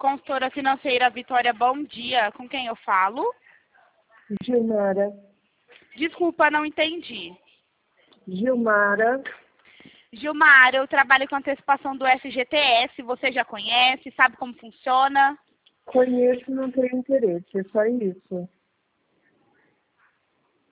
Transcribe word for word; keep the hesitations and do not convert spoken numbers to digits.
Consultora financeira Vitória, bom dia. Com quem eu falo? Gilmara. Desculpa, não entendi. Gilmara. Gilmar, eu trabalho com antecipação do F G T S. Você já conhece? Sabe como funciona? Conheço, não tenho interesse, é só isso.